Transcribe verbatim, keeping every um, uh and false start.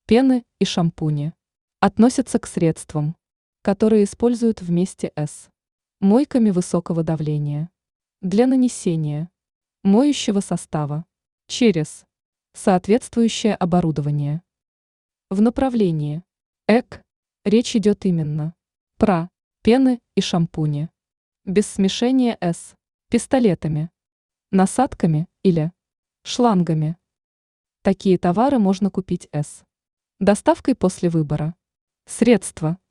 Пены и шампуни относятся к средствам, которые используют вместе с мойками высокого давления для нанесения моющего состава через соответствующее оборудование. В направлении эк речь идет именно про пены и шампуни без смешения с пистолетами, насадками или шлангами. Такие товары можно купить с доставкой после выбора средства